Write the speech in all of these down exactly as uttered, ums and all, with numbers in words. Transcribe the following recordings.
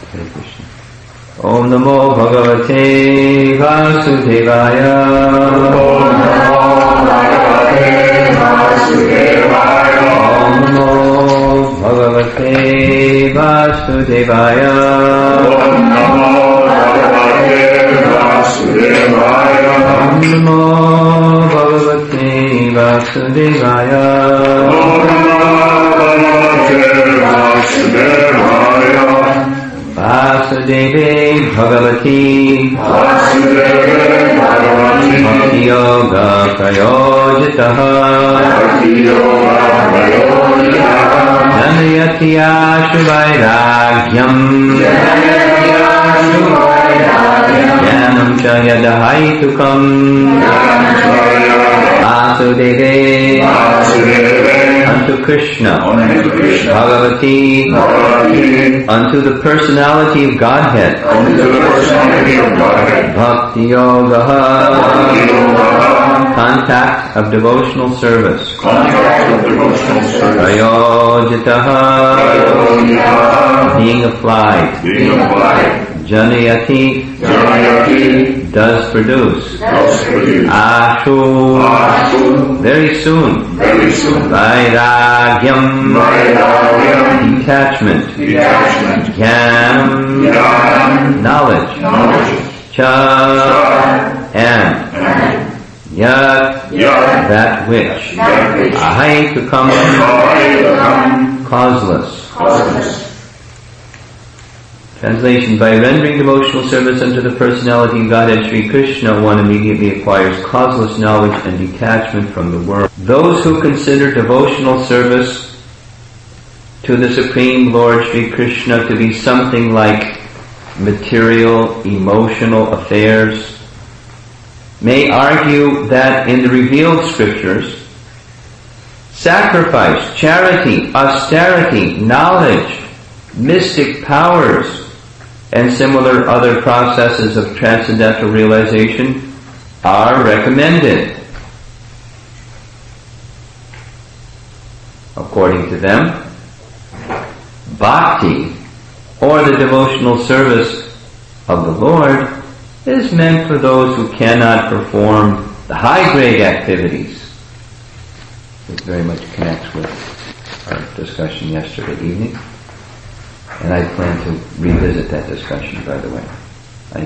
Hare Krishna. Om Namo Bhagavate Vasudevaya. Om Namo Bhagavate Vasudevaya. Om Namo Bhagavate Vasudevaya. Om Namo Bhagavate Vasudevaya. Om Namo Bhagavate Vasudevaya. Om Namo Bhagavate Vasudevaya. Vasudeve Bhagavati Vasudeve Bhagavati Bhakti Yoga Prayojitaha Bhakti Yoga Prayojitaha Janayati Ashuvairagyam Janayati Ashuvairagyam Jnanam Cha Yadahaitukam Vasudeve Vasudeve unto Krishna, unto Krishna, Bhagavati, Bhagavati, unto the personality of Godhead, unto the personality of Godhead, Bhakti Yoga, Bhakti Yoga, contact of devotional service, contact of devotional service, Prayojitaha, Prayojitaha, being applied, being applied, Janayati, Janayati, does produce, does produce, Ashu, Ashu, very soon, very soon, Vairagyam, Vairagyam, detachment, detachment, Jnanam, Jnanam, knowledge, knowledge, Cha, and, and Yat, Yat, that which, that which, Ahaitukam, causeless, causeless. Translation: by rendering devotional service unto the personality of Godhead Sri Krishna, one immediately acquires causeless knowledge and detachment from the world. Those who consider devotional service to the Supreme Lord Sri Krishna to be something like material, emotional affairs may argue that in the revealed scriptures, sacrifice, charity, austerity, knowledge, mystic powers, and similar other processes of transcendental realization are recommended. According to them, bhakti, or the devotional service of the Lord, is meant for those who cannot perform the high-grade activities. It very much connects with our discussion yesterday evening. And I plan to revisit that discussion, by the way. I,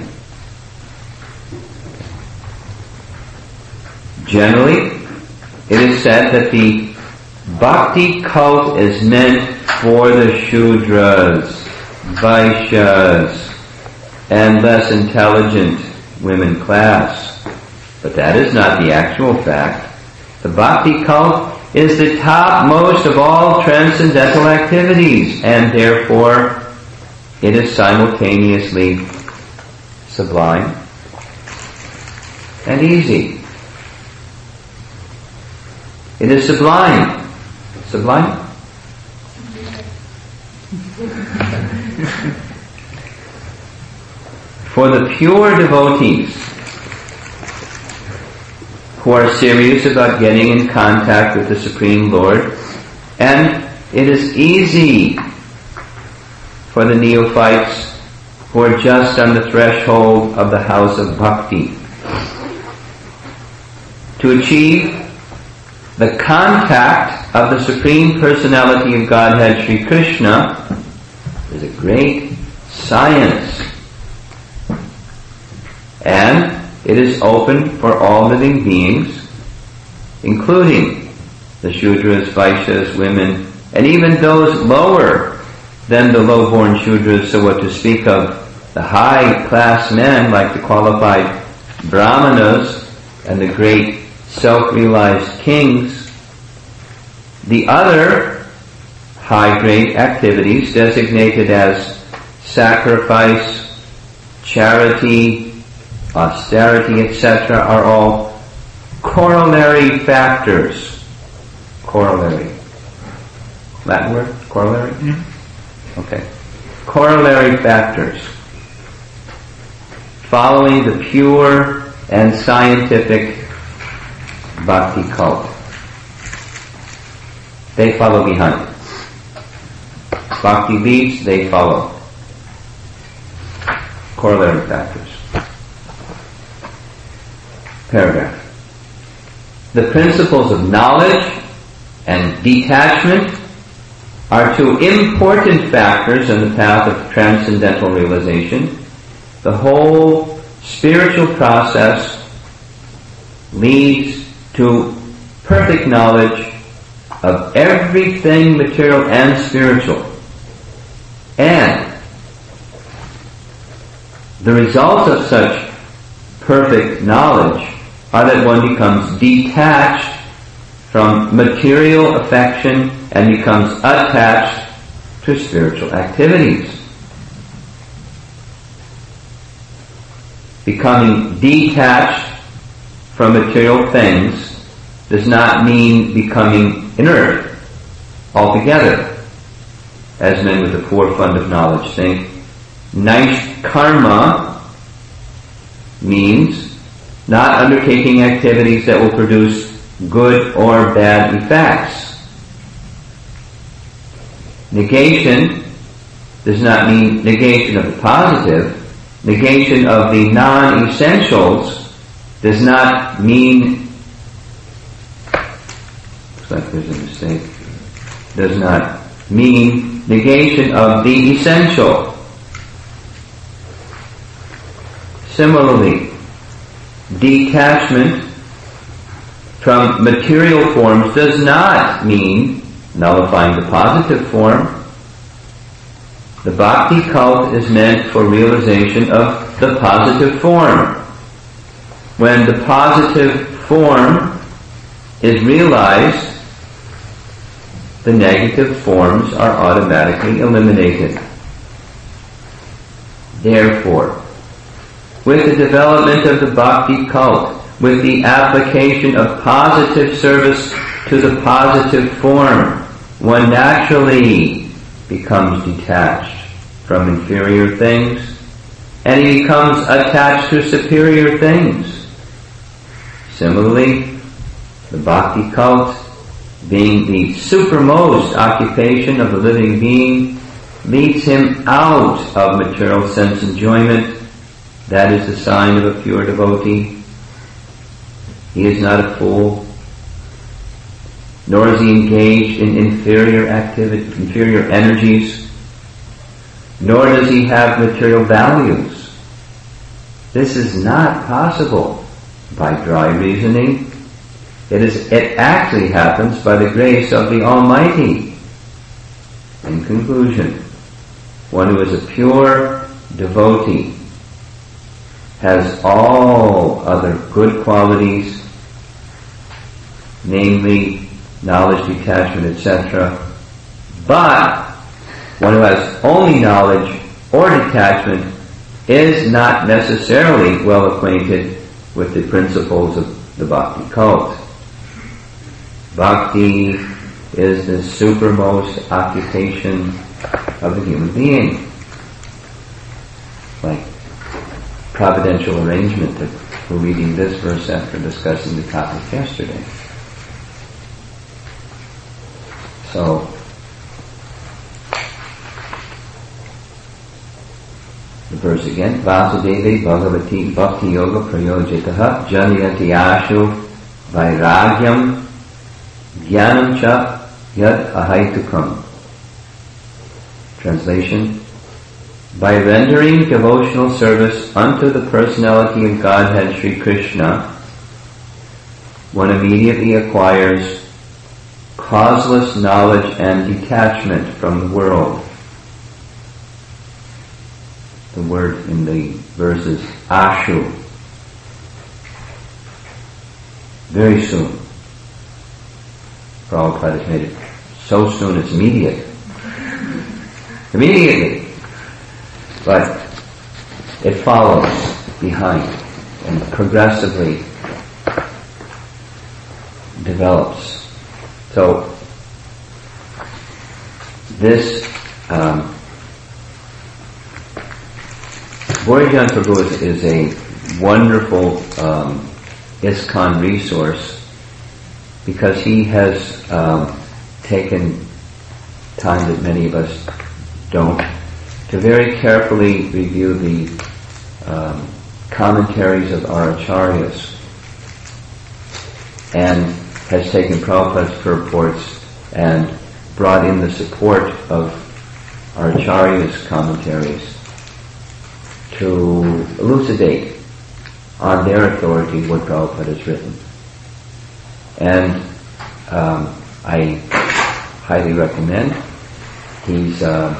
generally, it is said that the bhakti cult is meant for the Shudras, Vaishyas, and less intelligent women class. But that is not the actual fact. The bhakti cult is the topmost of all transcendental activities, and therefore it is simultaneously sublime and easy. It is sublime. Sublime? For the pure devotees who are serious about getting in contact with the Supreme Lord, and it is easy for the neophytes who are just on the threshold of the house of bhakti to achieve the contact of the Supreme Personality of Godhead Sri Krishna. Is a great science, and it is open for all living beings, including the Shudras, Vaishyas, women, and even those lower than the low-born Shudras, so what to speak of the high-class men like the qualified Brahmanas and the great self-realized kings. The other high-grade activities designated as sacrifice, charity, austerity, et cetera are all corollary factors. Corollary. Latin word? Corollary? Mm-hmm. Okay. Corollary factors. Following the pure and scientific bhakti cult. They follow behind. Bhakti leads, they follow. corollary factors. Paragraph. The principles of knowledge and detachment are two important factors in the path of transcendental realization. The whole spiritual process leads to perfect knowledge of everything material and spiritual. And the results of such perfect knowledge are that one becomes detached from material affection and becomes attached to spiritual activities. Becoming detached from material things does not mean becoming inert altogether, as men with the forefront of knowledge think. Nishkarma means not undertaking activities that will produce good or bad effects. Negation does not mean negation of the positive. Negation of the non-essentials does not mean, looks like there's a mistake, does not mean negation of the essential. Similarly, detachment from material forms does not mean nullifying the positive form. The bhakti cult is meant for realization of the positive form. When the positive form is realized, the negative forms are automatically eliminated. Therefore, with the development of the bhakti cult, with the application of positive service to the positive form, one naturally becomes detached from inferior things, and he becomes attached to superior things. Similarly, the bhakti cult, being the supermost occupation of the living being, leads him out of material sense enjoyment. That is the sign of a pure devotee. He is not a fool, nor is he engaged in inferior activity, inferior energies, nor does he have material values. This is not possible by dry reasoning. It is, it actually happens by the grace of the Almighty. In conclusion, one who is a pure devotee has all other good qualities, namely knowledge, detachment, et cetera. But one who has only knowledge or detachment is not necessarily well acquainted with the principles of the bhakti cult. Bhakti is the supermost occupation of the human being. Like providential arrangement that we're reading this verse after discussing the topic yesterday. So, the verse again, Vasudeve Bhagavati Bhakti Yoga Prayojitaha Janayati Ashu Vairagyam Jnanam Cha Yad Ahaitukam. Translation: by rendering devotional service unto the personality of Godhead Sri Krishna, one immediately acquires causeless knowledge and detachment from the world. The word in the verse is ashu. Very soon. Prabhupada has made it so soon it's immediate. Immediately. But it follows behind and progressively develops. So this um, Borijan Prabhu is, is a wonderful um, ISKCON resource because he has um, taken time that many of us don't to very carefully review the um, commentaries of our acharyas, and has taken Prabhupada's purports and brought in the support of our acharyas' commentaries to elucidate on their authority what Prabhupada has written. And um, I highly recommend. He's uh,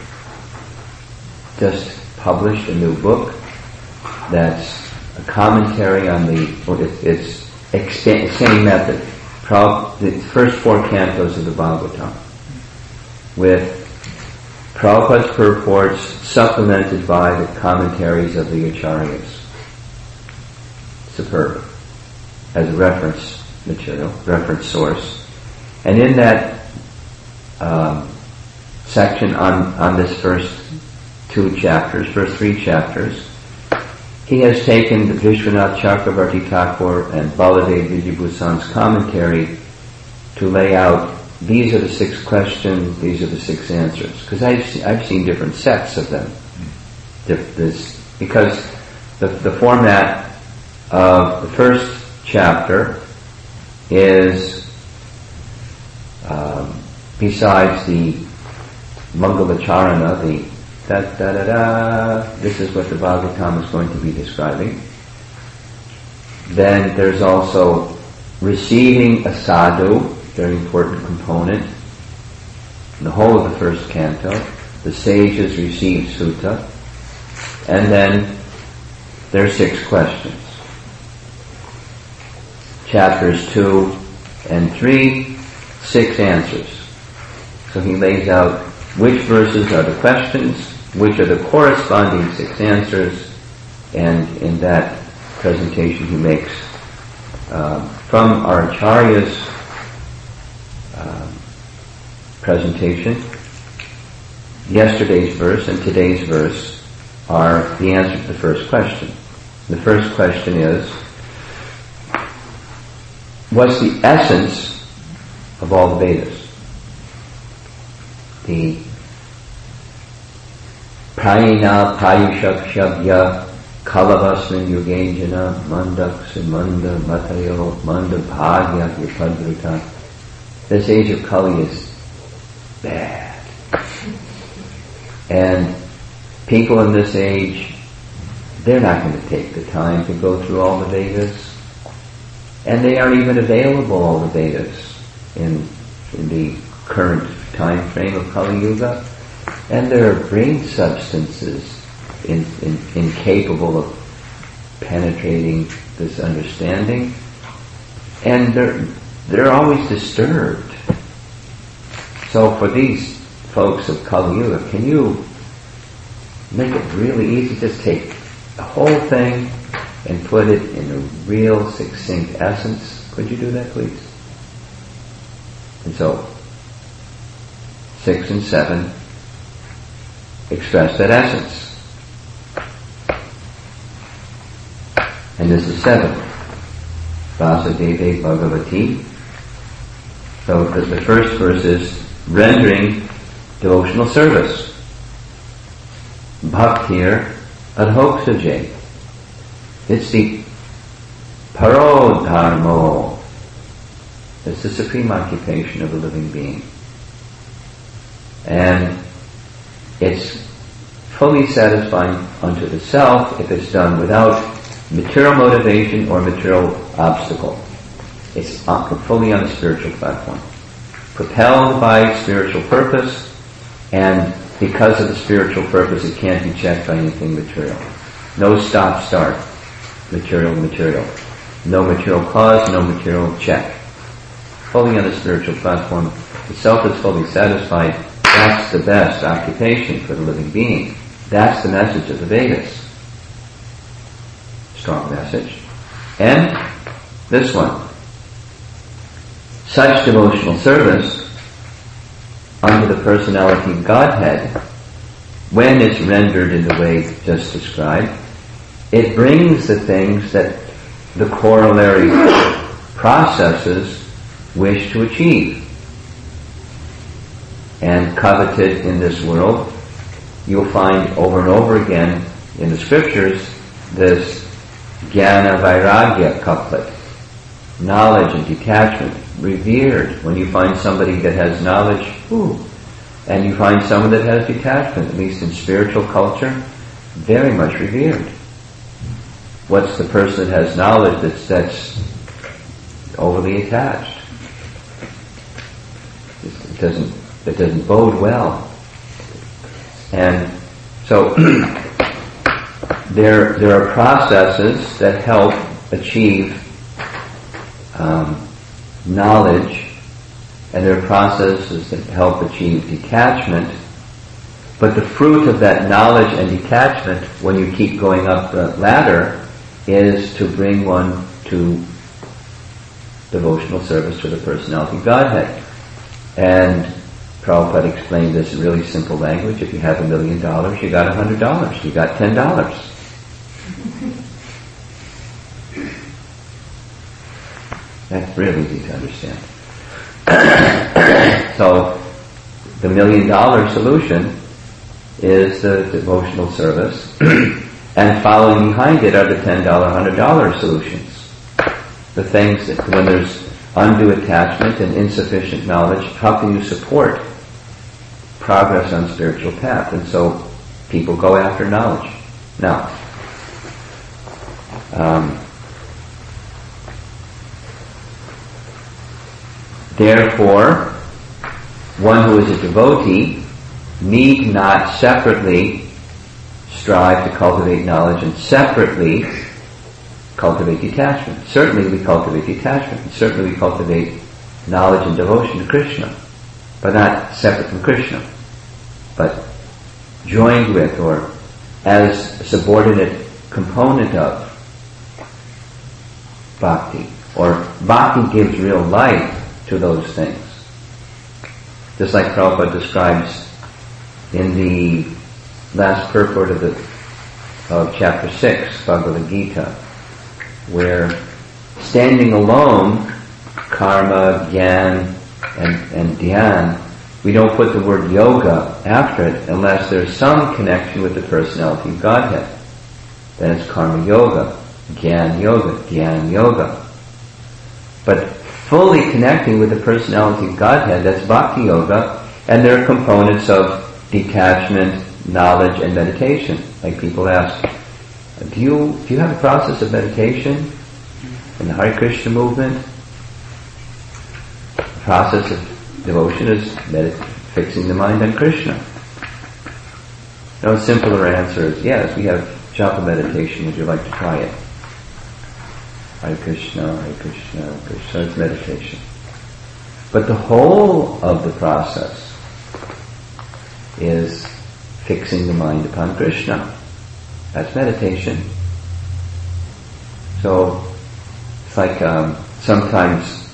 just published a new book that's a commentary on the, well, it, it's expa- same method, Prab- the first four cantos of the Bhagavatam, with Prabhupada's purports supplemented by the commentaries of the acharyas. Superb. As a reference material, reference source. And in that um, section on, on this first two chapters, first three chapters, he has taken the Vishwanath Chakravarti Thakur and Baladev Vijayabhusan's commentary to lay out, these are the six questions, these are the six answers. Because I've, I've seen different sets of them. This, because the, the format of the first chapter is, um, besides the Mangalacharana, the da da da da, this is what the Bhagavatam is going to be describing. Then there's also receiving a sadhu, very important component. In the whole of the first canto, the sages receive sutta, and then there are six questions. Chapters two and three, six answers. So he lays out which verses are the questions, which are the corresponding six answers, and in that presentation he makes uh, from our Acharya's uh, presentation, yesterday's verse and today's verse are the answer to the first question. The first question is, what's the essence of all the Vedas? The Prayena Payushak Shabya Kalavasmin Yugenjana Mandaks Manda Matayo Manda Bhagya Vipadvrita. This age of Kali is bad. And people in this age, they're not going to take the time to go through all the Vedas. And they aren't even available, all the Vedas, in, in the current time frame of Kali Yuga. And there are brain substances in, in, incapable of penetrating this understanding. And they're, they're always disturbed. So for these folks of Kali Yuga, can you make it really easy? Just take the whole thing and put it in a real succinct essence. Could you do that, please? And so, six and seven express that essence. And this is seven. Vasudeva Bhagavati. So the, the first verse is rendering devotional service. Bhaktir adhoksaje. It's the parodharmo. It's the supreme occupation of a living being. And it's fully satisfying unto the self if it's done without material motivation or material obstacle. It's fully on a spiritual platform. Propelled by spiritual purpose, and because of the spiritual purpose it can't be checked by anything material. No stop-start. Material, material. No material cause, no material check. Fully on a spiritual platform, the self is fully satisfied. That's the best occupation for the living being. That's the message of the Vedas. Strong message. And this one. Such devotional service unto the personality of Godhead, when it's rendered in the way just described, it brings the things that the corollary processes wish to achieve. And coveted in this world, you'll find over and over again in the scriptures, this Jnana Vairagya couplet, knowledge and detachment, revered. When you find somebody that has knowledge, ooh, and you find someone that has detachment, at least in spiritual culture, very much revered. What's the person that has knowledge that's, that's overly attached? It doesn't, it doesn't bode well. And so there, there are processes that help achieve um, knowledge, and there are processes that help achieve detachment. But the fruit of that knowledge and detachment, when you keep going up the ladder, is to bring one to devotional service to the personality of Godhead. And Prabhupada explained this in really simple language. If you have a million dollars, you got a hundred dollars. You got ten dollars. That's really easy to understand. So, the million dollar solution is the devotional service, and following behind it are the ten dollar, one hundred dollar solutions. The things that, when there's undue attachment and insufficient knowledge, how can you support progress on spiritual path? And so people go after knowledge. Now, um, therefore, one who is a devotee need not separately strive to cultivate knowledge and separately cultivate detachment. Certainly we cultivate detachment, and certainly we cultivate knowledge and devotion to Krishna, but not separate from Krishna, but joined with or as a subordinate component of bhakti. Or bhakti gives real life to those things. Just like Prabhupada describes in the last purport of the of chapter six, Bhagavad Gita, where standing alone, karma, jnana, and, and dhyan, we don't put the word yoga after it unless there's some connection with the personality of Godhead. Then it's karma yoga, jnana yoga, dhyan yoga. But fully connecting with the personality of Godhead, that's bhakti yoga, and there are components of detachment, knowledge, and meditation. Like people ask, do you do you have a process of meditation in the Hare Krishna movement? The process of devotion is medit- fixing the mind on Krishna. No simpler answer is yes, we have japa meditation. Would you like to try it? Hare Krishna, Hare Krishna, Hare Krishna, it's meditation. But the whole of the process is fixing the mind upon Krishna. That's meditation. So, it's like um, sometimes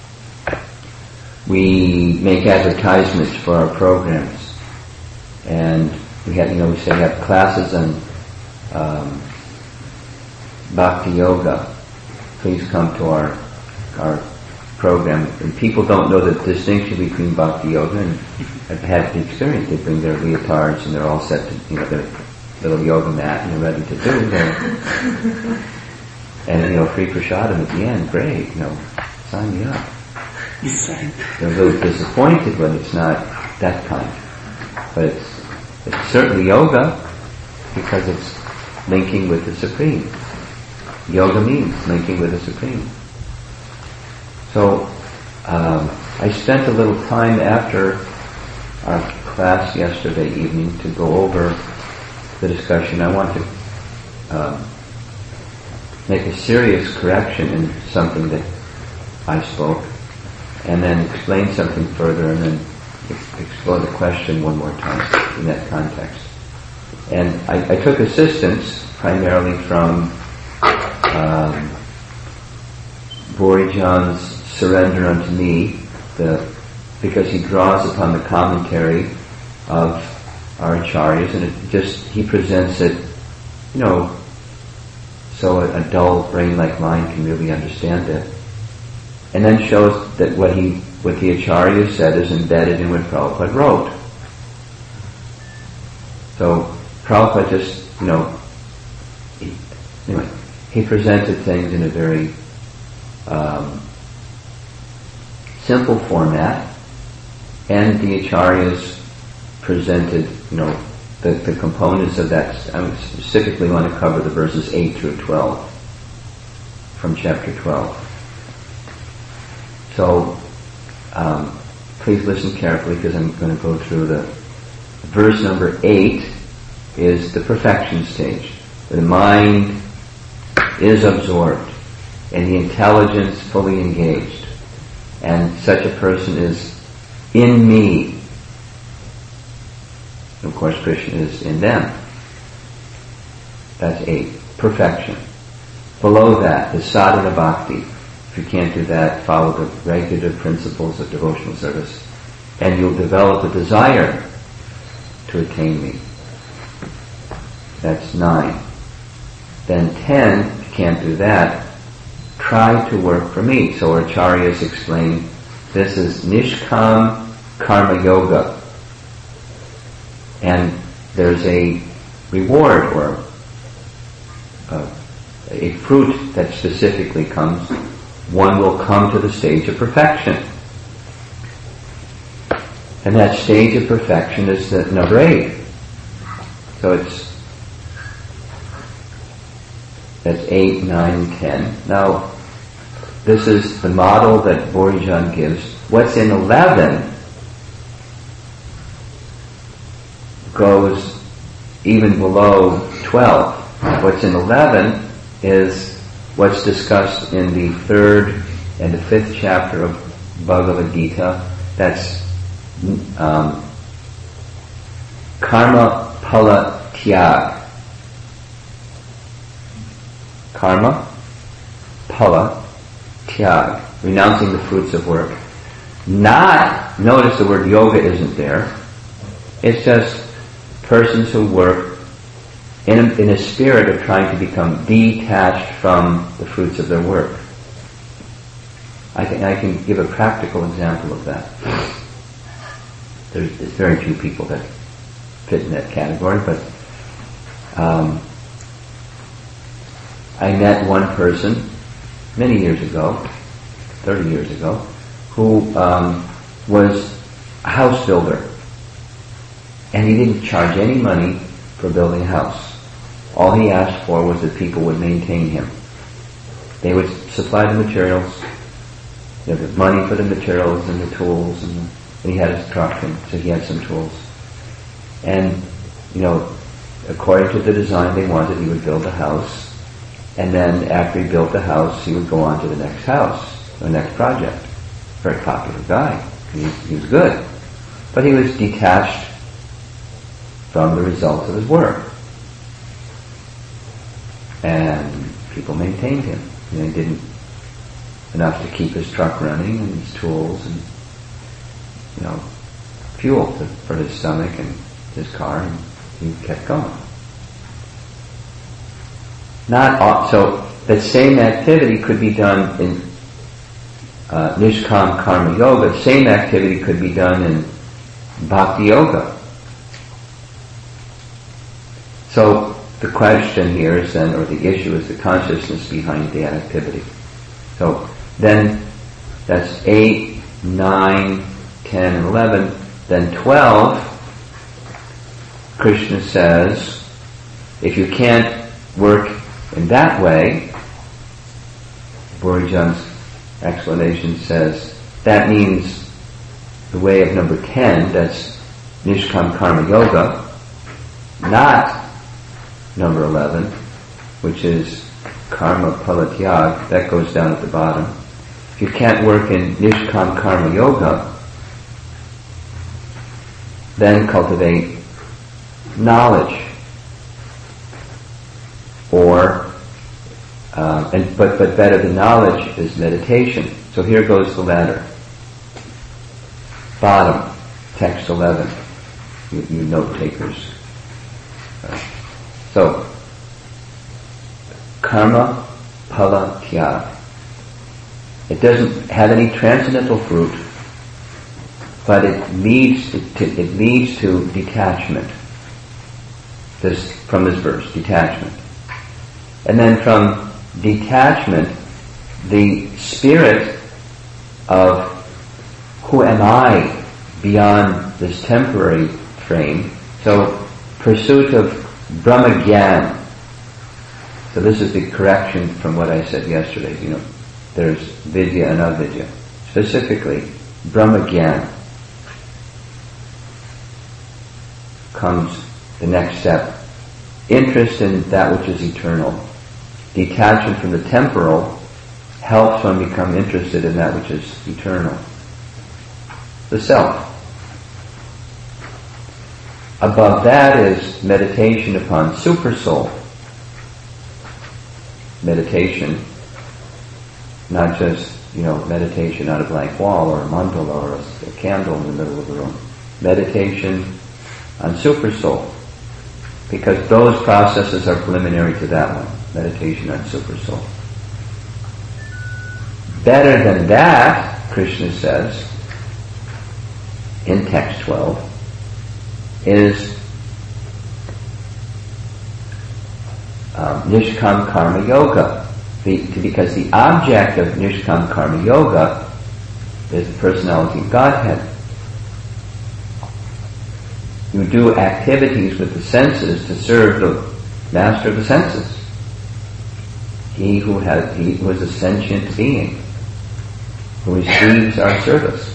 we make advertisements for our programs, and we have, you know, we say we have classes on um, Bhakti Yoga. Please come to our our program. And people don't know the distinction between Bhakti Yoga, and I've had the experience. They bring their leotards and they're all set to, you know, their little yoga mat and they're ready to do their, and, you know, free prasadam at the end. Great, you know, sign me up. They're a little disappointed when it's not that kind. But it's, it's certainly yoga because it's linking with the Supreme. Yoga means linking with the Supreme. So, um, I spent a little time after our class yesterday evening to go over the discussion. I want to um, make a serious correction in something that I spoke, and then explain something further, and then explore the question one more time in that context. And I, I took assistance primarily from um, Borijan's Surrender Unto Me, the, because he draws upon the commentary of our acharyas, and it just, he presents it, you know, so a, a dull brain like mine can really understand it. And then shows that what he, what the acharya said is embedded in what Prabhupada wrote. So Prabhupada just, you know, he, anyway, he presented things in a very um, simple format, and the Acharyas presented, you know, the, the components of that. I specifically want to cover the verses eight through twelve from chapter twelve. So, um, please listen carefully because I'm going to go through the verse number eight is the perfection stage. The mind is absorbed and the intelligence fully engaged. And such a person is in me. Of course, Krishna is in them. That's eight. Perfection. Below that is sadhana bhakti. If you can't do that, follow the regular principles of devotional service, and you'll develop a desire to attain me. That's nine. Then ten, if you can't do that, try to work for me. So our acharyas explain this is Nishkam Karma Yoga. And there's a reward or a, a fruit that specifically comes. One will come to the stage of perfection. And that stage of perfection is the number eight. So it's that's eight, nine, ten. Now, this is the model that Borijan gives. What's in eleven goes even below twelve. What's in eleven is what's discussed in the third and the fifth chapter of Bhagavad Gita. That's um, karma phala tyag. Karma phala tyag, renouncing the fruits of work. Not, notice the word yoga isn't there. It's just persons who work in a, in a spirit of trying to become detached from the fruits of their work. I think I can give a practical example of that. There's, there's very few people that fit in that category, but um, I met one person many years ago, thirty years ago, who um, was a house builder. And he didn't charge any money for building a house. All he asked for was that people would maintain him. They would supply the materials, you know, the money for the materials and the tools, and, the, and he had his truck, and so he had some tools. And, you know, according to the design they wanted, he would build a house. And then after he built the house, he would go on to the next house, the next project. Very popular guy. He, he was good. But he was detached from the results of his work. And people maintained him. You know, he didn't enough to keep his truck running and his tools and, you know, fuel to, for his stomach and his car, and he kept going. Not all, so that same activity could be done in uh, Nishkam Karma Yoga. The same activity could be done in Bhakti Yoga. So the question here is then, or the issue is the consciousness behind the activity. So then that's eight, nine, ten, and eleven. Then twelve, Krishna says, if you can't work in that way, Borijan's explanation says, that means the way of number ten, that's Nishkam Karma Yoga, not number eleven, which is Karma Phala Tyag, that goes down at the bottom. If you can't work in Nishkam Karma Yoga, then cultivate knowledge. Or, uh, and but but better than knowledge is meditation. So here goes the ladder. Bottom, text eleven. You, you note takers. Uh, so, karma phala tyag. It doesn't have any transcendental fruit, but it leads to, it leads to detachment. This from this verse, detachment. And then from detachment, the spirit of who am I beyond this temporary frame. So pursuit of Brahmagyan. So this is the correction from what I said yesterday. You know, there's Vidya and Avidya. Specifically, Brahmagyan comes the next step. Interest in that which is eternal. Detachment from the temporal helps one become interested in that which is eternal. The self. Above that is meditation upon Supersoul. Meditation, not just, you know, meditation on a blank wall or a mandala or a, a candle in the middle of the room. Meditation on Supersoul. Because those processes are preliminary to that one. Meditation on Supersoul. Better than that, Krishna says, in text twelve, is um, Nishkam Karma Yoga. The, because the object of Nishkam Karma Yoga is the personality of Godhead. You do activities with the senses to serve the master of the senses. He who has, he who is a sentient being, who receives our service.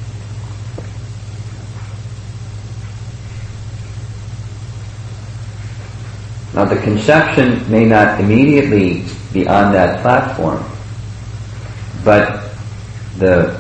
Now the conception may not immediately be on that platform, but the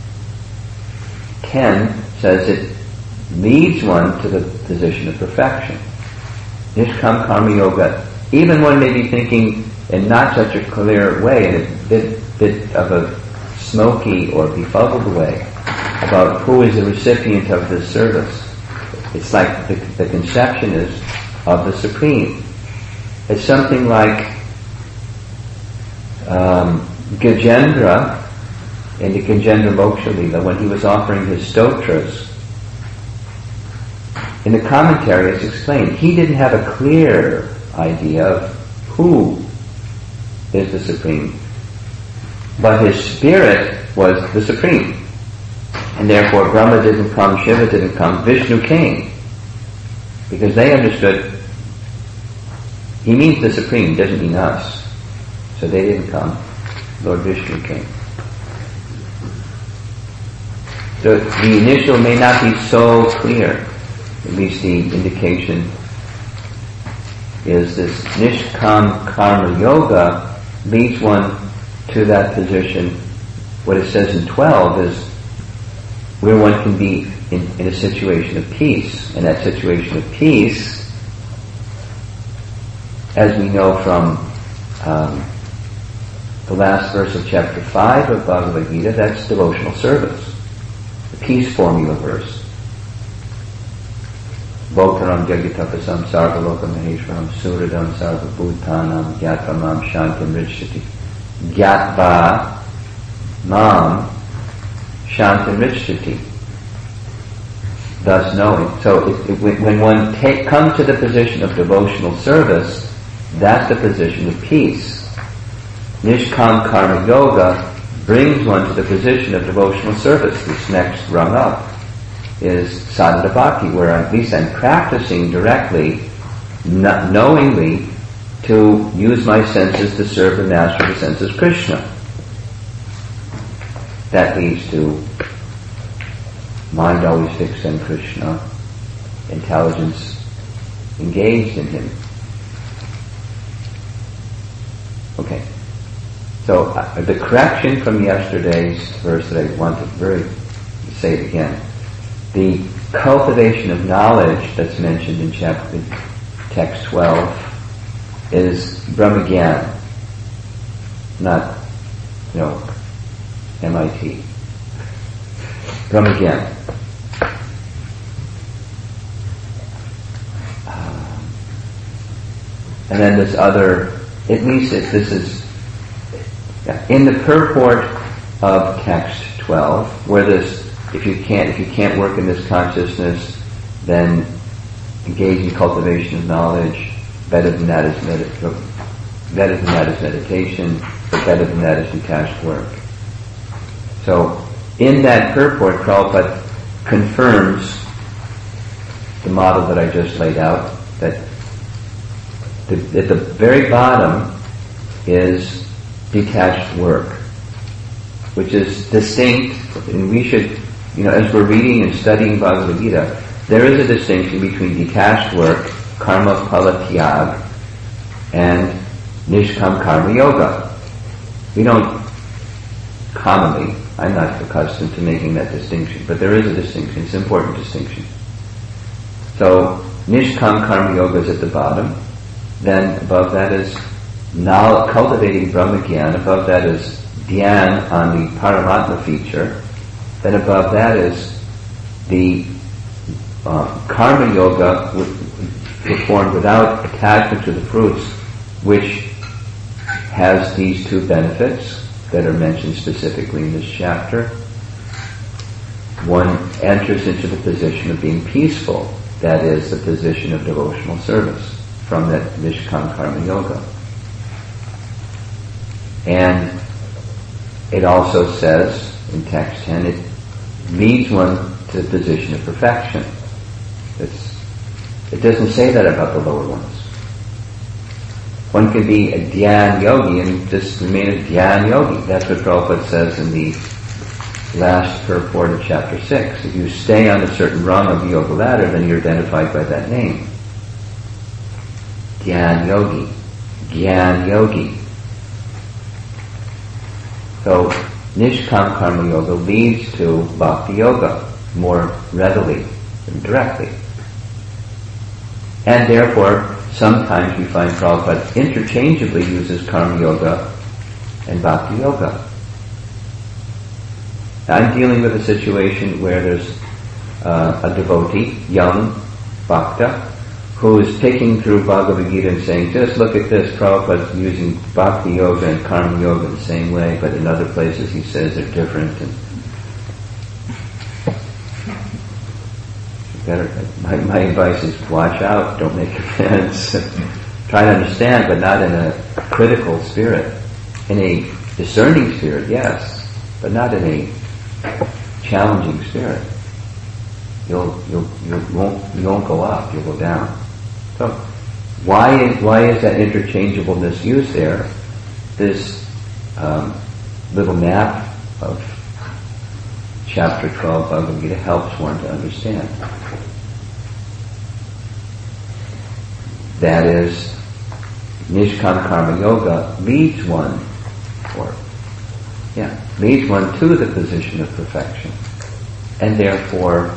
Ken says it leads one to the position of perfection. Nishkam Karma Yoga, even one may be thinking in not such a clear way, in a bit, bit of a smoky or befuddled way, about who is the recipient of this service. It's like the, the conception is of the Supreme. It's something like um, Gajendra in the Gajendra Moksha Lila, when he was offering his stotras. In the commentary it's explained, he didn't have a clear idea of who is the Supreme, but his spirit was the Supreme. And therefore Brahma didn't come, Shiva didn't come, Vishnu came. Because they understood he means the Supreme, doesn't mean us. So they didn't come. Lord Vishnu came. So the initial may not be so clear. At least the indication is this Nishkam Karma Yoga leads one to that position. What it says in twelve is where one can be in, in a situation of peace. And that situation of peace, as we know from um, the last verse of chapter five of Bhagavad Gita, that's devotional service. The peace formula verse. Bhotaram Jagatapasam Sarvaloka Maheshwaram Suradam Sarvabhutanam Gyatva Mam Shantam Richati. Gyatva Mam Shantam Richati. Thus knowing. So it, it, when one take, comes to the position of devotional service, that's the position of peace. Nishkam Karma Yoga brings one to the position of devotional service. This next rung up is sadhana bhakti, where at least I'm practicing directly, not knowingly, to use my senses to serve the master of the senses, Krishna. That leads to mind always fixed on Krishna, intelligence engaged in Him. Okay. So uh, the correction from yesterday's verse that I want to very say it again. The cultivation of knowledge that's mentioned in chapter text twelve is Brahmagyan, not, you know, M I T. Brahmagyan. Uh, and then this other, at least it, this is yeah, in the purport of text twelve, where this, if you can't, if you can't work in this consciousness, then engage in cultivation of knowledge. Better than that is med- better than that is meditation, but better than that is detached work. So, in that purport, Prabhupada confirms the model that I just laid out, that the, at the very bottom is detached work, which is distinct, and we should, you know, as we're reading and studying Bhagavad Gita, there is a distinction between detached work, karma phala tyag, and nishkam karma yoga. We don't commonly, I'm not accustomed to making that distinction, but there is a distinction. It's an important distinction. So, nishkam karma yoga is at the bottom. Then above that is now cultivating Brahma Gyan. Above that is dhyan on the Paramatma feature. Then above that is the uh, karma yoga performed without attachment to the fruits, which has these two benefits that are mentioned specifically in this chapter. One enters into the position of being peaceful, that is the position of devotional service from that Nishkam Karma Yoga. And it also says in text ten, it leads one to the position of perfection. It's, it doesn't say that about the lower ones. One can be a dhyan yogi and just remain a dhyan yogi. That's what Prabhupada says in the last purport of chapter six. If you stay on a certain rung of the yoga ladder, then you're identified by that name. Dhyan yogi, Gyan yogi. So, Nishkam Karma Yoga leads to Bhakti Yoga more readily and directly. And therefore, sometimes we find Prabhupada interchangeably uses Karma Yoga and Bhakti Yoga. I'm dealing with a situation where there's uh, a devotee, young bhakta, who is picking through Bhagavad Gita and saying, just look at this, Prabhupada's using Bhakti Yoga and Karma Yoga the same way, but in other places he says they're different. And better, my, my advice is watch out, don't make offense. Try to understand, but not in a critical spirit. In a discerning spirit, yes, but not in a challenging spirit. You'll, you'll, you won't, you won't go up, you'll go down. So, why is, why is that interchangeableness used there? This um, little map of chapter twelve Bhagavad Gita helps one to understand. That is, Nishkam Karma Yoga leads one, or, yeah, leads one to the position of perfection. And therefore,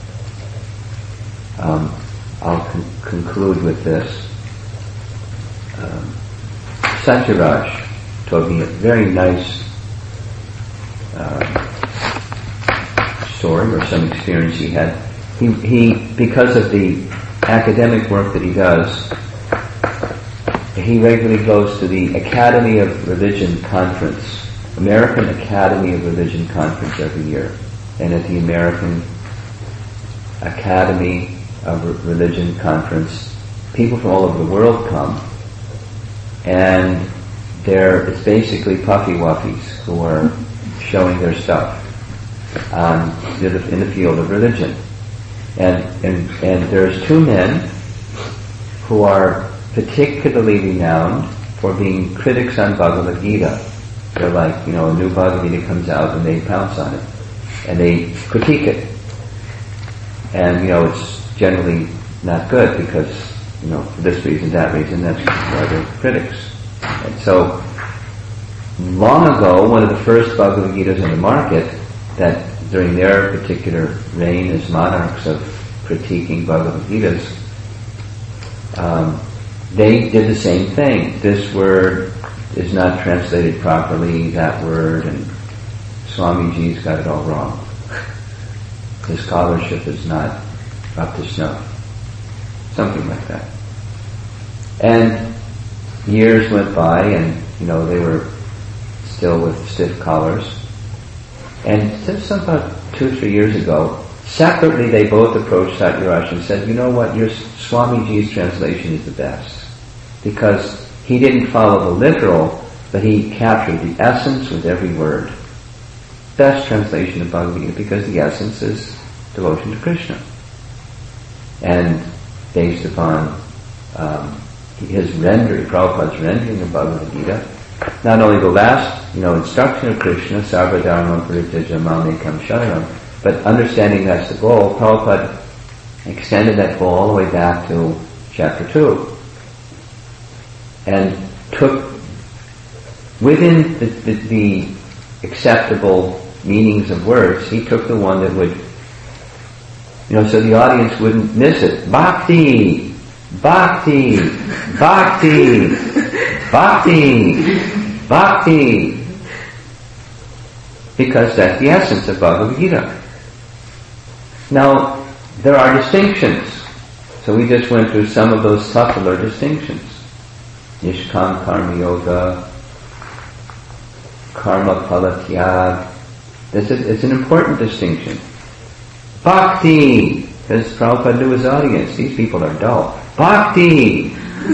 um, I'll con- conclude with this. Um, Satyaraj told me a very nice uh, story or some experience he had. He, he, because of the academic work that he does, he regularly goes to the Academy of Religion Conference, American Academy of Religion Conference every year. And at the American Academy of Religion Conference, people from all over the world come, and there it's basically puffy wuffies who are showing their stuff um, in the field of religion. And, and, and there's two men who are particularly renowned for being critics on Bhagavad Gita. They're like, you know, a new Bhagavad Gita comes out and they pounce on it. And they critique it. And, you know, it's generally not good because, you know, for this reason, that reason, that's why they're critics. And so, long ago, one of the first Bhagavad Gitas in the market, that during their particular reign as monarchs of critiquing Bhagavad Gitas, um, they did the same thing. This word is not translated properly, that word, and Swamiji's got it all wrong. His scholarship is not up to snuff. Something like that. And years went by and, you know, they were still with stiff collars. And just about two, three years ago, separately they both approached Satyaraj and said, you know what, your Swamiji's translation is the best. Because he didn't follow the literal, but he captured the essence with every word. Best translation of Bhagavad Gita, because the essence is devotion to Krishna. And based upon um, his rendering, Prabhupada's rendering of Bhagavad Gita, not only the last, you know, instruction of Krishna, Sarva Dharma Parityaja Mamekam Sharanam, but understanding that's the goal, Prabhupada extended that goal all the way back to chapter two. And took, within the, the, the acceptable meanings of words, he took the one that would, you know, so the audience wouldn't miss it. Bhakti! Bhakti! Bhakti! Bhakti! Bhakti! Because that's the essence of Bhagavad Gita. Now, there are distinctions. So we just went through some of those subtler distinctions. Nishkam Karma Yoga, Karma Phala Tyag. This is, it's an important distinction. Bhakti! Because Prabhupada knew his audience. These people are dull. Bhakti!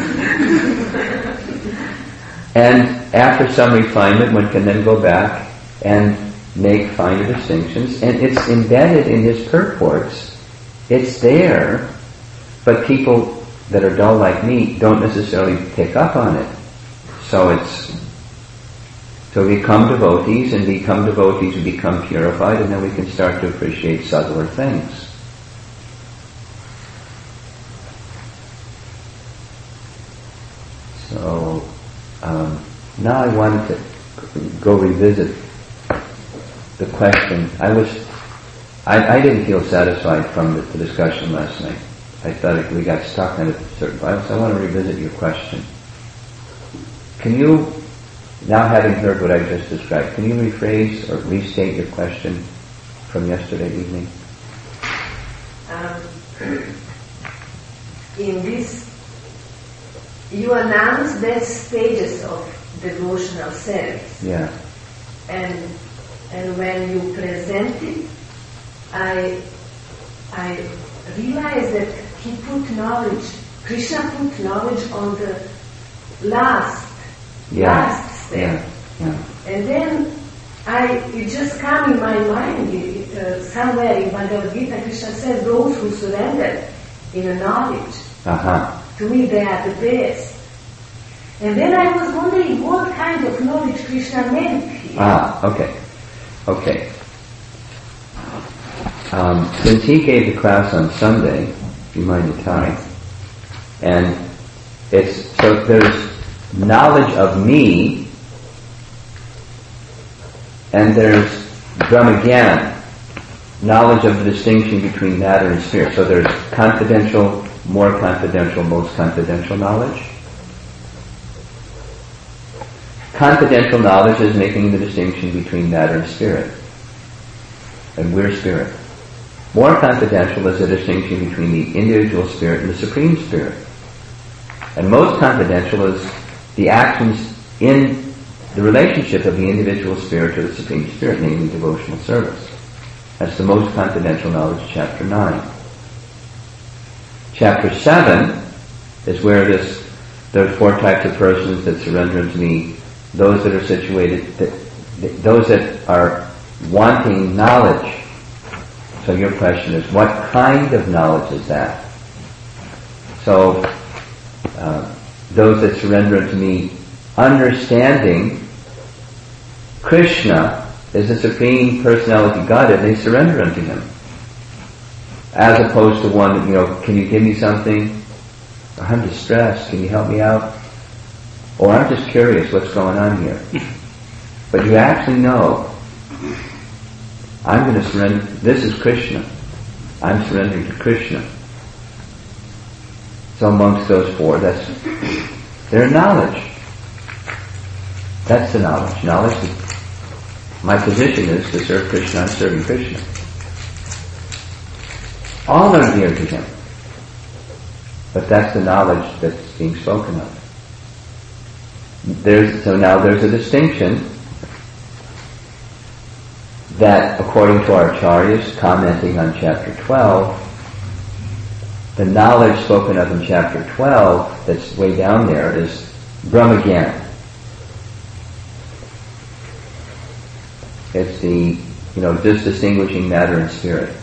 And after some refinement, one can then go back and make finer distinctions. And it's embedded in his purports. It's there, but people that are dull like me don't necessarily pick up on it. So it's, so we become devotees, and become devotees, we become purified, and then we can start to appreciate subtler things. So, um, now I wanted to go revisit the question. I was, I, I didn't feel satisfied from the, the discussion last night. I thought we got stuck on a certain point, so I want to revisit your question. Can you, now having heard what I just described, can you rephrase or restate your question from yesterday evening? Um, in this, you announced the stages of devotional service. Yeah. And and when you presented, I I realized that he put knowledge, Krishna put knowledge on the last, yeah. last step. Yeah. Yeah. And then I, it just came in my mind, it, uh, somewhere in Bhagavad Gita, Krishna says, those who surrender in a knowledge, Uh-huh. to me they are the best. And then I was wondering what kind of knowledge Krishna meant here. Ah, okay. Okay. Um, since he gave the class on Sunday, you mind the time, and it's, so there's knowledge of me, and there's Brahmagyan, knowledge of the distinction between matter and spirit. So there's confidential, more confidential, most confidential knowledge. Confidential knowledge is making the distinction between matter and spirit. And we're spirit. More confidential is the distinction between the individual spirit and the supreme spirit. And most confidential is the actions in the relationship of the individual spirit to the supreme spirit, namely devotional service. That's the most confidential knowledge, chapter nine. Chapter seven is where this, there are four types of persons that surrender unto me. Those that are situated, that, those that are wanting knowledge. So your question is, what kind of knowledge is that? So, uh, those that surrender unto me, understanding Krishna is the Supreme Personality Godhead, they surrender unto Him. As opposed to one that, you know, can you give me something? Or I'm distressed, can you help me out? Or I'm just curious what's going on here. But you actually know, I'm going to surrender, this is Krishna. I'm surrendering to Krishna. So amongst those four, that's their knowledge. That's the knowledge. Knowledge, my position is to serve Krishna, I'm serving Krishna. All are dear to Him. But that's the knowledge that's being spoken of. There's, so now there's a distinction that, according to our acharyas, commenting on chapter twelve, the knowledge spoken of in chapter twelve, that's way down there, is Brahmagyan. It's the, you know, just distinguishing matter and spirit.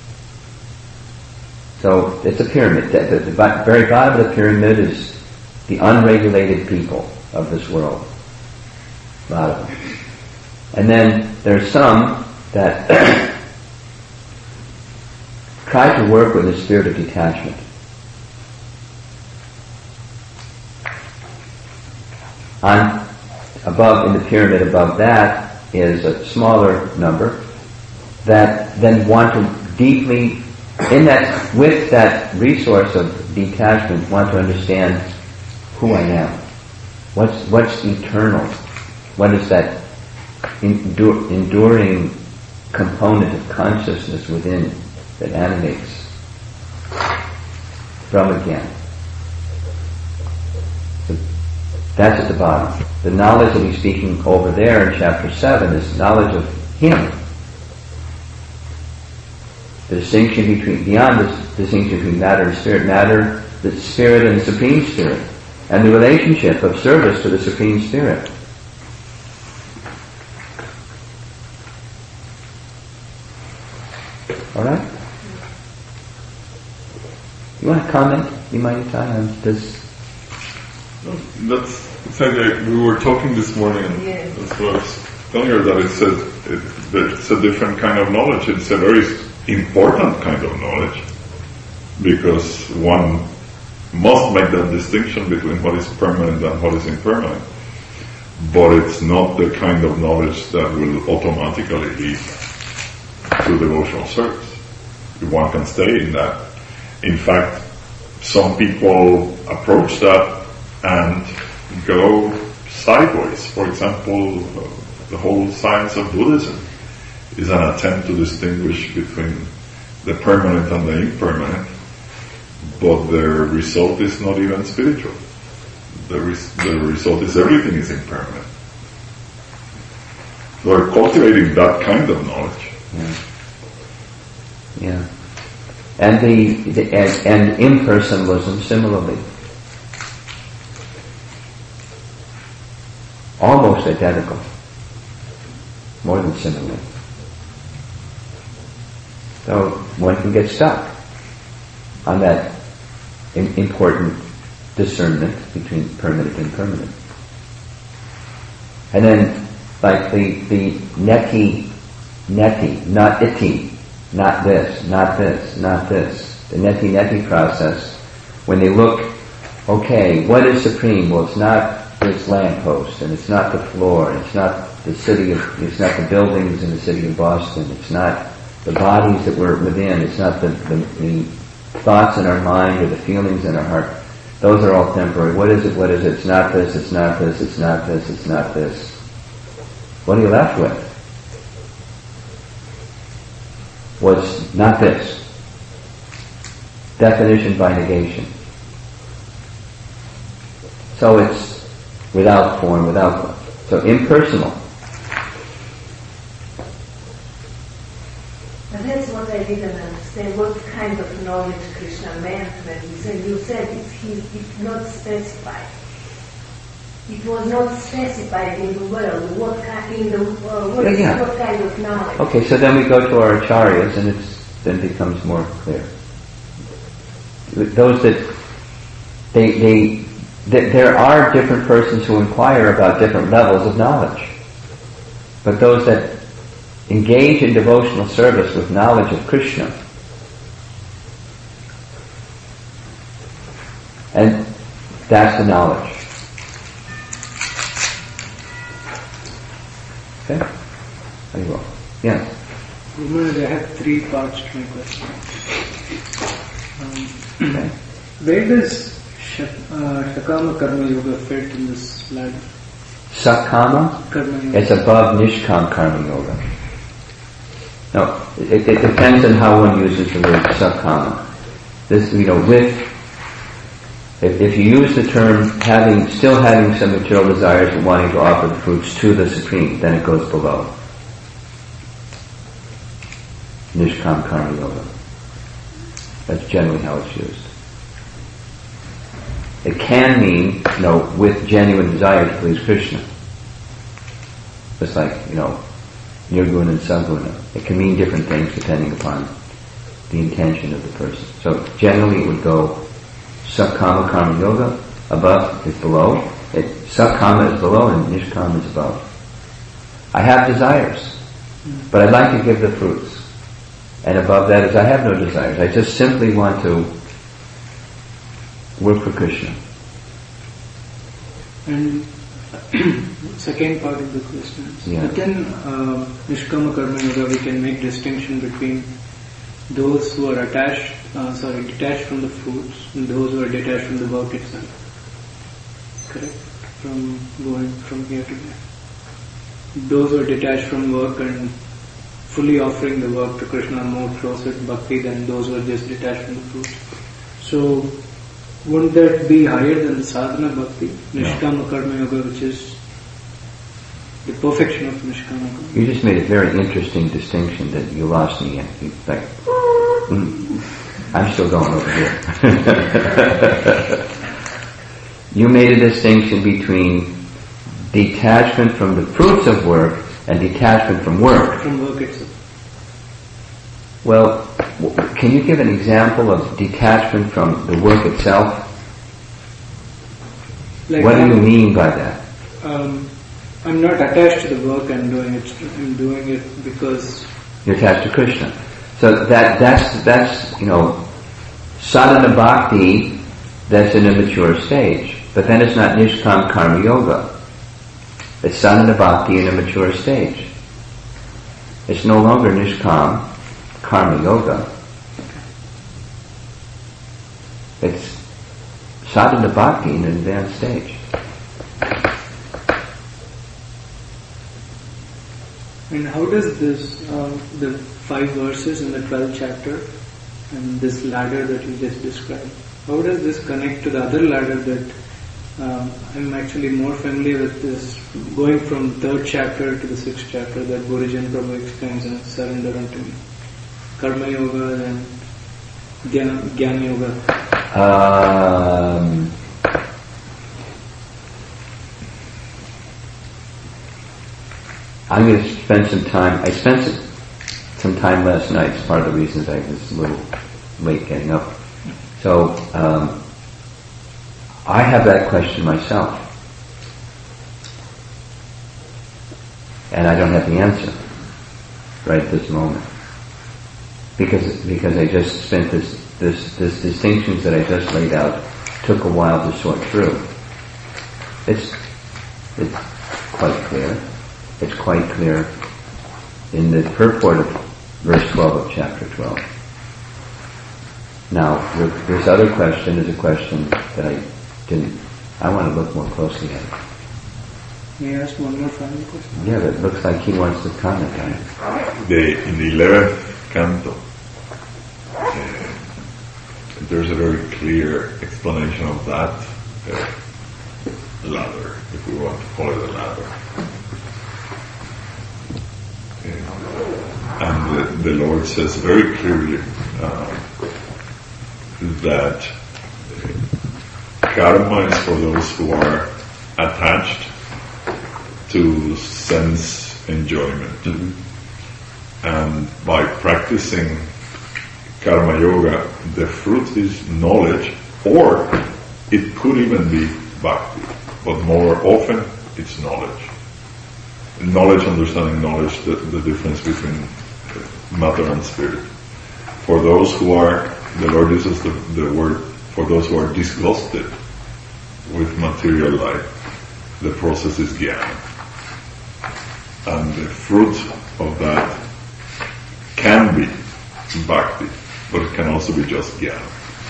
So it's a pyramid. The, the, the very bottom of the pyramid is the unregulated people of this world. A lot of them. And then there's some that try to work with the spirit of detachment. On above, in the pyramid above that is a smaller number that then want to deeply, in that, with that resource of detachment, want to understand who I am. What's what's eternal? What is that endur- enduring component of consciousness within that animates Brahmagyan? So that's at the bottom. The knowledge that he's speaking over there in chapter seven is knowledge of him. The distinction between, beyond this distinction between matter and spirit, matter, the spirit and the Supreme Spirit, and the relationship of service to the Supreme Spirit. Alright? You want to comment? You mind time on this? That's it's like uh, we were talking this morning, and yes. that's what I was telling her, that it said it, that it's a different kind of knowledge. It's a very important kind of knowledge, because one must make that distinction between what is permanent and what is impermanent. But it's not the kind of knowledge that will automatically lead to devotional service. One can stay in that. In fact, some people approach that and go sideways. For example, uh, the whole science of Buddhism is an attempt to distinguish between the permanent and the impermanent, but the result is not even spiritual. The, res- the result is everything is impermanent. We're cultivating that kind of knowledge. Yeah. Yeah. And the, the and, and impersonalism similarly. Almost identical. More than similar. So one can get stuck on that in, important discernment between permanent and impermanent. And then, like the, the neti, neti, not iti, not this, not this, not this. The neti neti process, when they look, okay, what is supreme? Well, it's not this lamppost, and it's not the floor, and it's not the city of, it's not the buildings in the city of Boston, it's not the bodies that we're within, it's not the, the, the thoughts in our mind or the feelings in our heart. Those are all temporary. What is it? What is it? It's not this, it's not this, it's not this, it's not this. What are you left with? Was not this. Definition by negation. So it's without form, without, so impersonal. But that's what I didn't understand. What kind of knowledge Krishna meant when he said, you said it's, he, it's not specified. It was not specified in the world. What kind, in the uh, world, Yeah, yeah. What kind of knowledge? Okay, so then we go to our acharyas, and it's then becomes more clear. Those that they they that there are different persons who inquire about different levels of knowledge, but those that engage in devotional service with knowledge of Krishna, and that's the knowledge. Okay? Very well. Yes. Maharaj, I have three parts to my question. Um, Okay. Where does Shak, uh, Shakama Karma Yoga fit in this ladder? Sakama? Karma Yoga. It's above Nishkam Karma Yoga. No, it, it depends on how one uses the word Sakama. This, you know, with, if, if you use the term having, still having some material desires and wanting to offer the fruits to the Supreme, then it goes below Nishkam Karma Yoga. That's generally how it's used. It can mean, you know, with genuine desire to please Krishna. Just like, you know, nirguna and saguna. It can mean different things depending upon the intention of the person. So generally it would go Sakkama Karma Yoga, above is below. It, Sakkama is below and Nishkama is above. I have desires, but I'd like to give the fruits. And above that is I have no desires. I just simply want to work for Krishna. And second part of the question is, Yeah. within uh, Nishkama Karma Yoga we can make distinction between those who are attached, uh, sorry, detached from the fruits and those who are detached from the work itself. Correct? From going from here to there. Those who are detached from work and fully offering the work to Krishna are more closer to bhakti than those who are just detached from the fruits. So, wouldn't that be higher than the sadhana bhakti, Nishkama Karma Yoga, which is the perfection of Nishkama Karma? You just made a very interesting distinction that you lost me in. You, like, mm, I'm still going over here. You made a distinction between detachment from the fruits of work and detachment from work. From work itself. Well, w- can you give an example of detachment from the work itself? Like What do I'm, you mean by that? Um, I'm not attached to the work I'm doing it. I'm doing it because You're attached to Krishna. So that that's that's you know, sadhana bhakti. That's in a mature stage, but then it's not nishkam karma yoga. It's sadhana bhakti in a mature stage. It's no longer nishkam karma yoga. It's sadhana bhakti in an advanced stage. And how does this, uh, the five verses in the twelfth chapter and this ladder that you just described, how does this connect to the other ladder that um, I'm actually more familiar with this, going from third chapter to the sixth chapter that Gurujan Prabhu explains in Surrender Unto Me? Karma Yoga and Jnana, Jnana Yoga. Um, I'm going to spend some time. I spent some, some time last night. It's part of the reasons I was a little late getting up. So um, I have that question myself, and I don't have the answer right at this moment because because I just spent this this this distinctions that I just laid out took a while to sort through. It's it's quite clear. It's quite clear in the purport of verse twelve of chapter twelve. Now, this other question is a question that I didn't, I want to look more closely at it. May I ask one more final question? Yeah, but it looks like he wants to comment on it. The, in the eleventh canto, uh, there's a very clear explanation of that uh, ladder, if we want to call it a ladder. Uh, and the, the Lord says very clearly uh, that karma is for those who are attached to sense enjoyment. Mm-hmm. And by practicing karma yoga, the fruit is knowledge, or it could even be bhakti, but more often it's knowledge. Knowledge, understanding knowledge, the, the difference between matter and spirit. For those who are, the Lord uses the, the word, for those who are disgusted with material life, the process is jnana. And the fruit of that can be bhakti, but it can also be just jnana.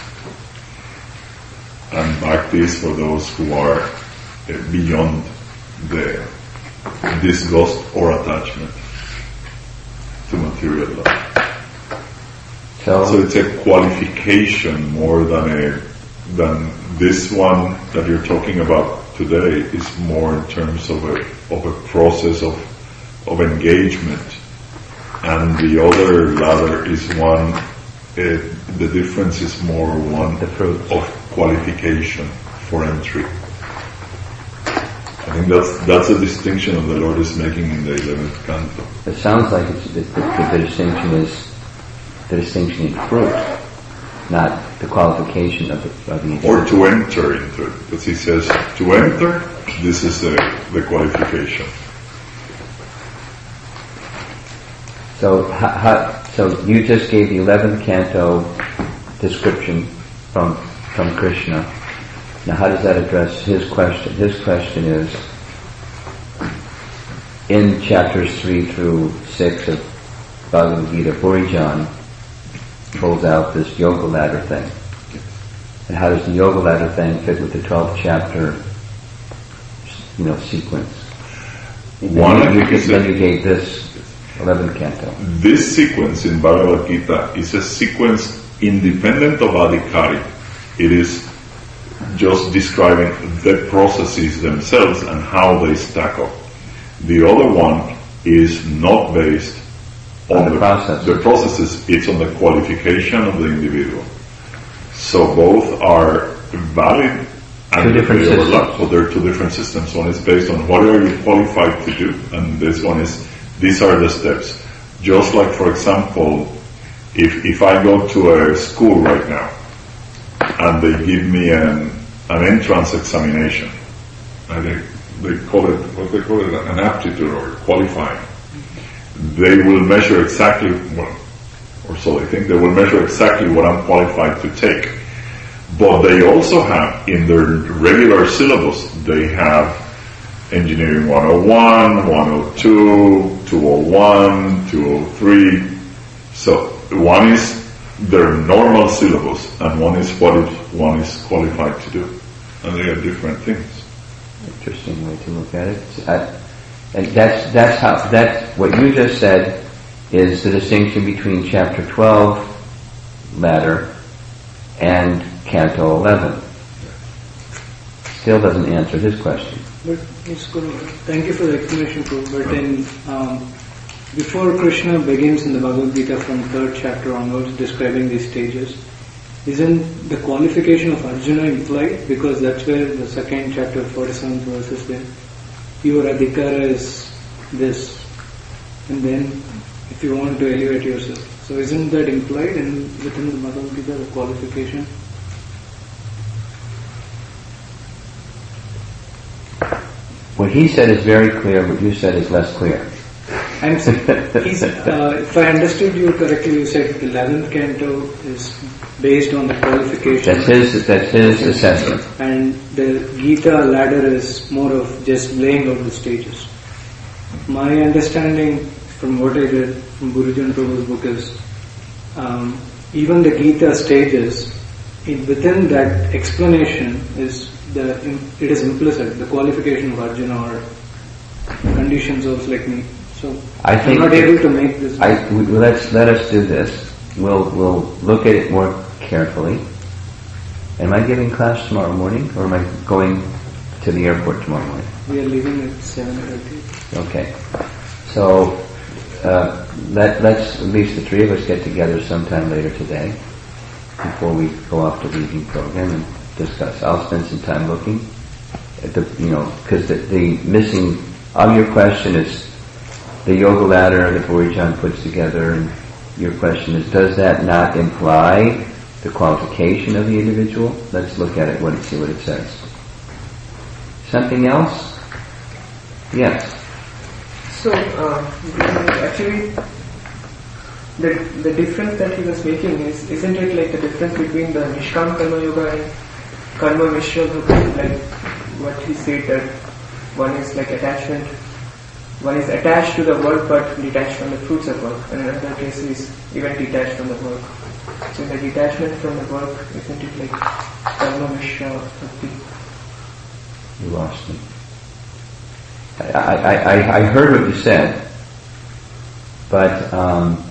And bhakti is for those who are uh, beyond the disgust or attachment to material life. So, So it's a qualification more than a than this one that you're talking about today is more in terms of a of a process of of engagement, and the other ladder is one. Uh, the difference is more one The fruit. of qualification for entry. I think that's that's a distinction that the Lord is making in the eleventh canto. It sounds like it's, the, the, the distinction is the distinction in fruit, not the qualification of the of the or to enter into it. Because he says to enter, this is the, the qualification. So, how, how, so you just gave the eleventh canto description from from Krishna. Now, how does that address his question? His question is, in chapters three through six of Bhagavad Gita, Burijan pulls out this yoga ladder thing. And how does the yoga ladder thing fit with the twelfth chapter, you know, sequence? One, then you, you, then you gave this eleventh canto. This sequence in Bhagavad Gita is a sequence independent of Adhikari. It is just describing the processes themselves and how they stack up. The other one is not based on, on the, the, process. the processes, it's on the qualification of the individual. So both are valid and two different they overlap, systems. but they're two different systems. One is based on what are you qualified to do, and this one is, these are the steps. Just like, for example, if if I go to a school right now, and they give me an, an entrance examination, and they, they call it, what they call it, an aptitude or qualifying. They will measure exactly what, or so they think, they will measure exactly what I'm qualified to take. But they also have, in their regular syllabus, they have Engineering one oh one, one oh two, two oh one, two oh three. So one is their normal syllabus, and one is what it, one is qualified to do. And they are different things. Interesting way to look at it. I, and that's that's how that's what you just said is the distinction between chapter twelve ladder and canto eleven. Still doesn't answer his question. But it's good. Thank you for the explanation, too. But in um, before Krishna begins in the Bhagavad Gita from third chapter onwards, describing these stages, isn't the qualification of Arjuna implied? Because that's where the second chapter, forty-seventh verse is there. Your adhikara is this, and then if you want to elevate yourself. So isn't that implied in within the Bhagavad Gita, the qualification? What he said is very clear, what you said is less clear. I'm he's, uh, if I understood you correctly, you said the eleventh canto is based on the qualification. That's his, that's his assessment. And the Gita ladder is more of just laying out the stages. My understanding from what I read from Gurujan Prabhu's book is, um, even the Gita stages, in, within that explanation is the, it is implicit, the qualification of Arjuna or conditions of like me. So I think I'm not able to make this. I, we, let's let us do this. We'll we'll look at it more carefully. Am I giving class tomorrow morning, or am I going to the airport tomorrow morning? We are leaving at seven thirty. Okay. So uh, let let's at least the three of us get together sometime later today before we go off to the evening program and discuss. I'll spend some time looking at the, you know, because the, the missing of your question is the yoga ladder that Burijan puts together, and your question is, does that not imply the qualification of the individual? Let's look at it and see what it says. Something else? Yes. So, uh, actually, the the difference that he was making is, isn't it like the difference between the Nishkam Karma Yoga and Karma Mishra Bhakti, like what he said that one is like attachment, one is attached to the work but detached from the fruits of work, and another case is even detached from the work. So the detachment from the work, isn't it like Karma Mishra Bhakti? You lost me. I, I, I, I heard what you said, but um,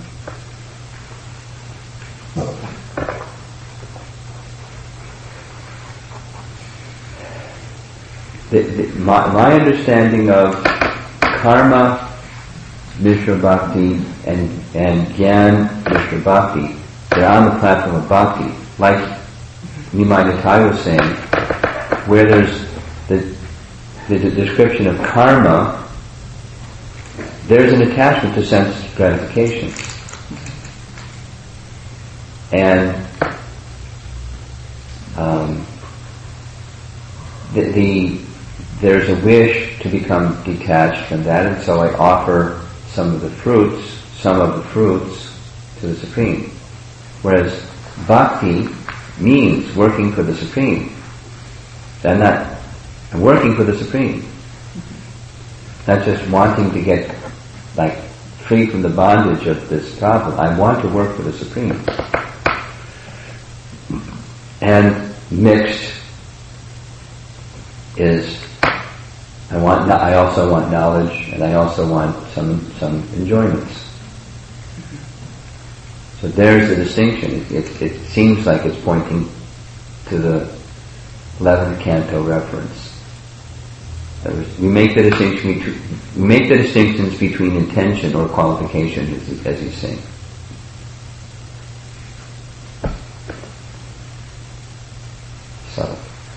the, the, my, my understanding of karma, Mishra Bhakti, and, and Gyan, Mishra Bhakti, they're on the platform of Bhakti. Like Nimai Natai was saying, where there's the, the, the description of karma, there's an attachment to sense gratification. And um, the, the there's a wish to become detached from that, and so I offer some of the fruits, some of the fruits to the Supreme. Whereas bhakti means working for the Supreme. I'm not, I'm working for the Supreme. Not just wanting to get, like, free from the bondage of this problem. I want to work for the Supreme. And mixed is, I want, I also want knowledge, and I also want some some enjoyments. So there's the distinction. It, it, it seems like it's pointing to the eleventh canto reference. That was, we make the distinction between, we make the distinctions between intention or qualification, as, as he's saying. So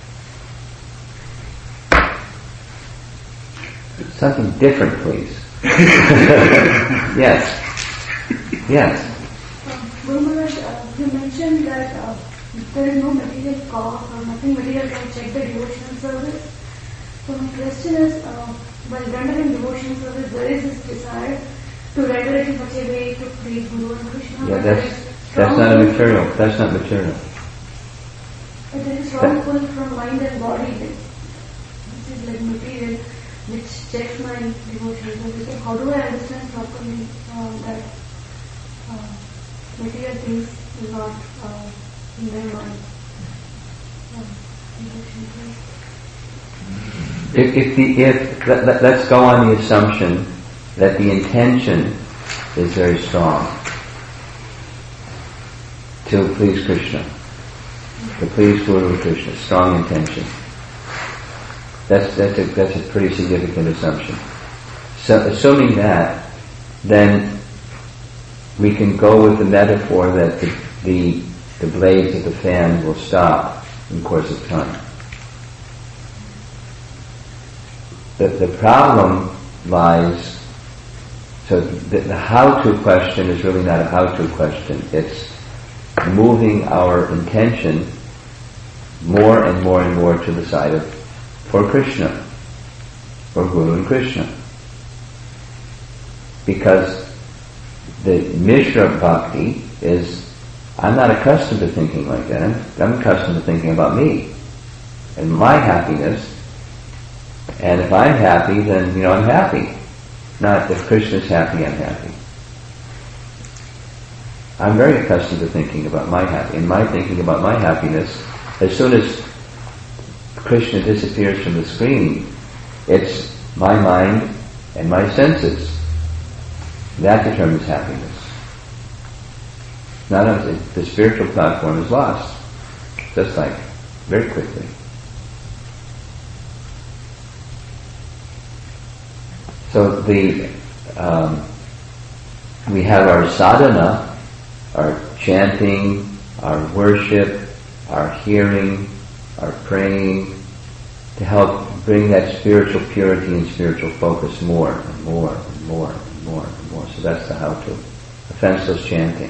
something different, please. Yes. Yes. Guru Maharaj, uh, you mentioned that uh, there is no material cause or nothing material can check the devotional service. So my question is, uh, while rendering devotional service, there is this desire to render it in such a way to please Guru and Krishna. Yeah, that's that's not a material. That's not material. But there is strong pull from mind and body. This is like material, which checks my devotional service. So how do I understand properly uh, that uh, material things is not uh, in their mind? Uh, If, if the if let, let, let's go on the assumption that the intention is very strong to please Krishna, to please Guru Krishna, strong intention. That's that's a that's a pretty significant assumption. So assuming that, then we can go with the metaphor that the the, the blades of the fan will stop in the course of time. The, the problem lies, so the, the how-to question is really not a how-to question. It's moving our intention more and more and more to the side of, for Krishna, for Guru and Krishna. Because the Mishra Bhakti is, I'm not accustomed to thinking like that. I'm, I'm accustomed to thinking about me and my happiness. And if I'm happy, then, you know, I'm happy. Not if Krishna's happy, I'm happy. I'm very accustomed to thinking about my happiness. In my thinking about my happiness, as soon as Krishna disappears from the screen, it's my mind and my senses. That determines happiness. Not a, the spiritual platform is lost. Just like, very quickly. So the um, we have our sadhana, our chanting, our worship, our hearing, our praying, to help bring that spiritual purity and spiritual focus more and more and more and more and more. So that's the how-to. Offenseless chanting.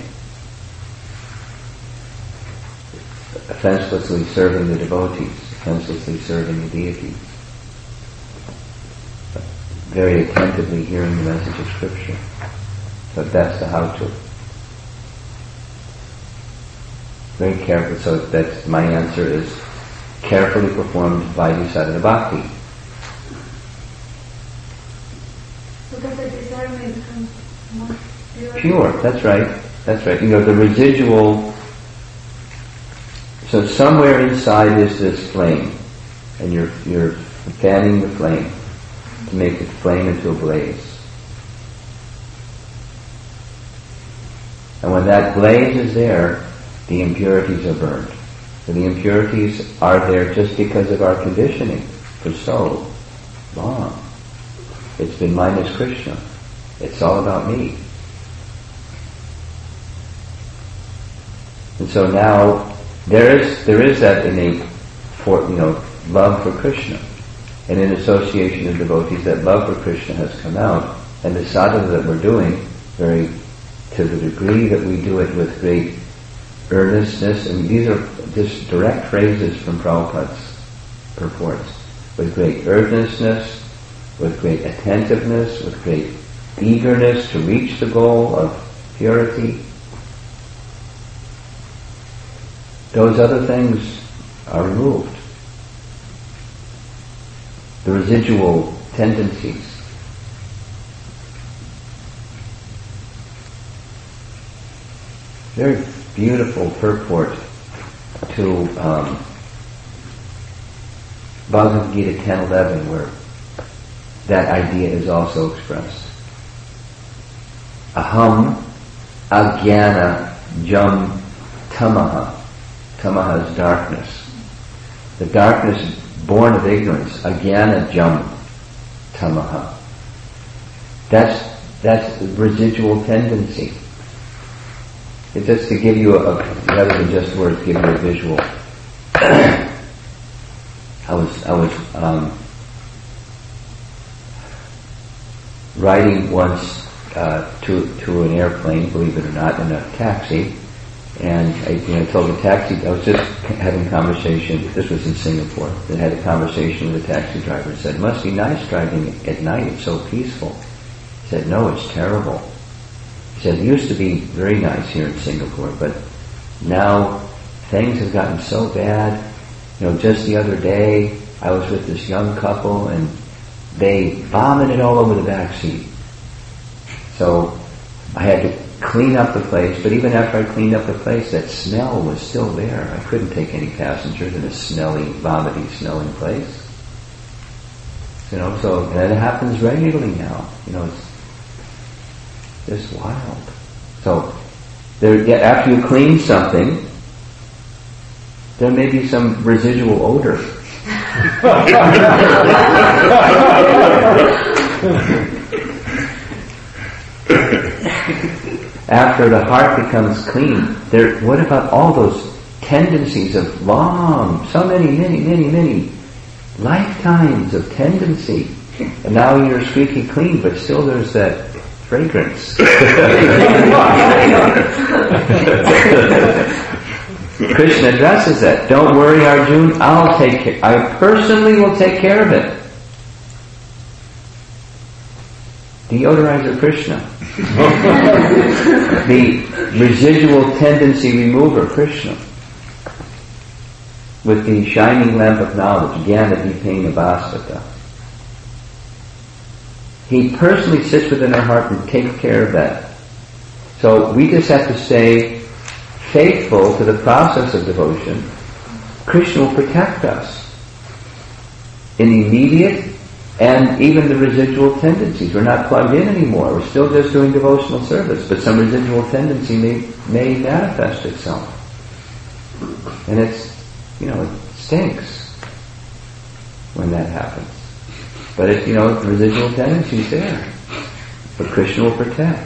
Offenselessly serving the devotees, offenselessly serving the deities. Very attentively hearing the message of Scripture. So that's the how-to. Very careful. So that's my answer is carefully performed Vaidhi-sadhana bhakti. So that the desire may become more pure. Pure. That's right. That's right. You know, the residual. So somewhere inside is this flame, and you're you're fanning the flame to make the flame into a blaze. And when that blaze is there, the impurities are burned. So the impurities are there just because of our conditioning for so long. It's been minus Krishna. It's all about me. And so now there is there is that innate, for, you know, love for Krishna. And in association of devotees, that love for Krishna has come out. And the sadhana that we're doing, very to the degree that we do it with great earnestness, and these are just direct phrases from Prabhupada's purports, with great earnestness, with great attentiveness, with great eagerness to reach the goal of purity. Those other things are removed. The residual tendencies. Very beautiful purport to um, Bhagavad Gita ten eleven, where that idea is also expressed. Aham agyana jam tamaha. Tamaha is darkness. The darkness born of ignorance. Agyana jam tamaha. That's that's the residual tendency. It's just to give you a, rather than just words, give you a visual. I was, I was um, riding once uh, to to an airplane, believe it or not, in a taxi, and I, you know, I told the taxi, I was just having a conversation, this was in Singapore, and had a conversation with the taxi driver and said, it must be nice driving at night, it's so peaceful. He said, no, it's terrible. He said, it used to be very nice here in Singapore, but now things have gotten so bad. You know, just the other day, I was with this young couple and they vomited all over the back seat. So I had to clean up the place, but even after I cleaned up the place, that smell was still there. I couldn't take any passengers in a smelly, vomity, smelling place. You know, so, and it happens regularly now. You know, it's just wild. So, there, yeah, after you clean something, there may be some residual odor. After the heart becomes clean, there, what about all those tendencies of long, so many, many, many, many lifetimes of tendency? And now you're squeaky clean, but still there's that fragrance. Krishna addresses that. Don't worry, Arjuna, I'll take care. I personally will take care of it. Deodorizer Krishna. The residual tendency remover, Krishna. With the shining lamp of knowledge, Jnana Dipena Bhasvata. He personally sits within our heart and takes care of that. So we just have to stay faithful to the process of devotion. Krishna will protect us in immediate and even the residual tendencies. We're not plugged in anymore. We're still just doing devotional service, but some residual tendency may, may manifest itself. And it's, you know, it stinks when that happens. But it, you know, the residual tendency is there. But Krishna will protect.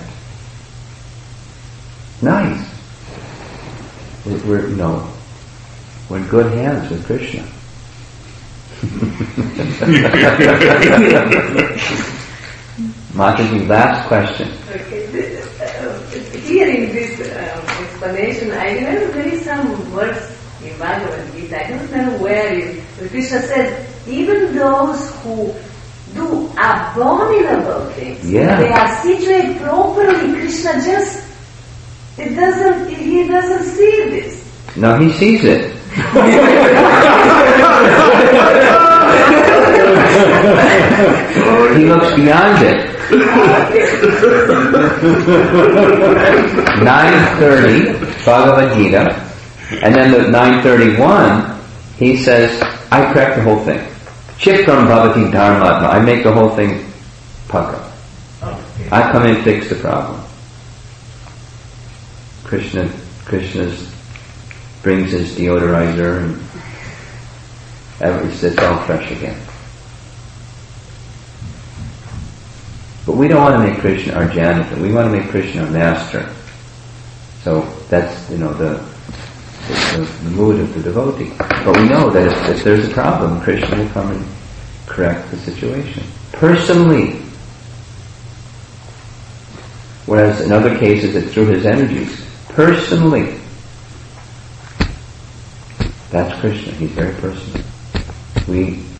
Nice. We're, you know, we're in good hands with Krishna. Mataji, last question. Okay. Uh, hearing this uh, explanation, I remember there is some verse in Bhagavad Gita, I don't know where it is, but Krishna says, even those who do abominable things, yeah. they are situated properly, Krishna just, it doesn't, he doesn't see this. No, he sees it. He looks beyond it. nine thirty, Bhagavad Gita, and then the nine thirty-one, he says, I correct the whole thing. Chitram bhavati dharmatma. I make the whole thing pucker. I come in and fix the problem. Krishna, Krishna's brings his deodorizer and every, it's all fresh again. But we don't want to make Krishna our janitor. We want to make Krishna our master. So that's, you know, the the, the mood of the devotee. But we know that if, if there's a problem, Krishna will come and correct the situation. Personally. Whereas in other cases it's through his energies. Personally. That's Krishna. He's very personal. We